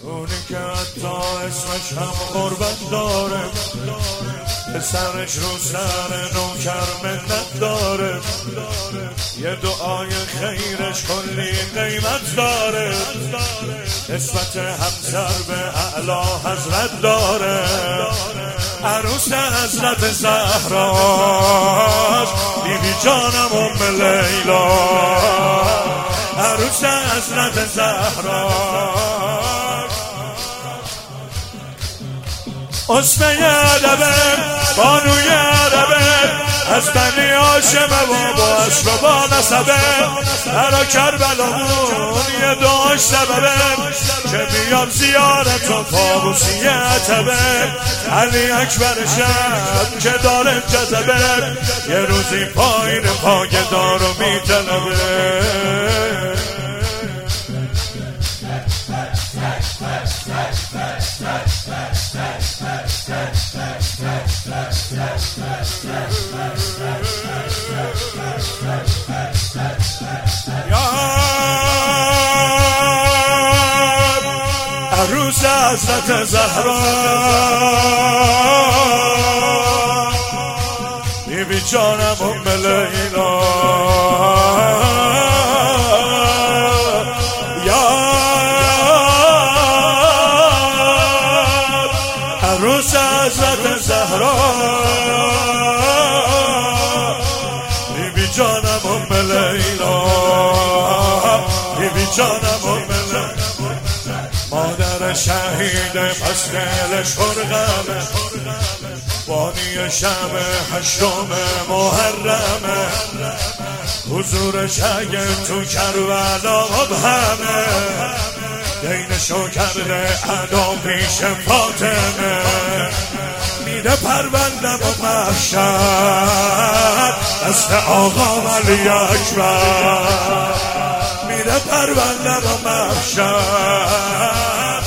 اونی که حتی اسمش هم غربت داره، پسرش رو سر نوکر منت داره، یه دعای خیرش کلی قیمت داره، نسبت همسر به اعلی حضرت داره. عروس حضرت زهراست بیبی جانم ام لیلا، عروس حضرت زهراست حسن ادبه، بانوی عربه، از بنی هاشمه و با اصل و با نسبه، برا کربلامون یه دعاش سببه که بیام زیارت و طاووسی عتبه، علی اکبر شب که داره جذبه، یه روزی پایین پایدار رو میطلبه. عروس حضرت زهرا بیبی جانم ام لیلا، عروس حضرت زهرا بیبی جانم ام لیلا، بیبی جانم ام لیلا، مادر شهید پس دلش پرغمه، بانی شب هشتم محرمه، حضورش اگه تو کربلا مبهمه، دینشو کرده ادا پیش فاطمه، میده پروندم و محشر دست آقا علی اکبر، میده پروندم و محشر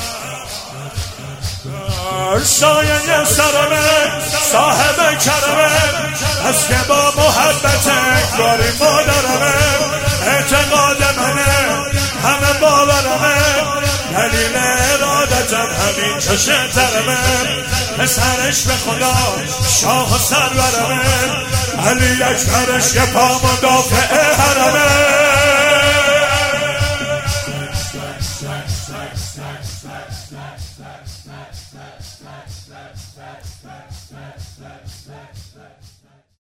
سایه سرمه، صاحب کرمه، از که با محبت اکباری مادرمه، اعتقاد منه همه باورمه، دلیل ارادتم همین چشم ترمه، پسرش به خدا شاه و سرورمه، علی اکبرش یه پا مدافع حرمه،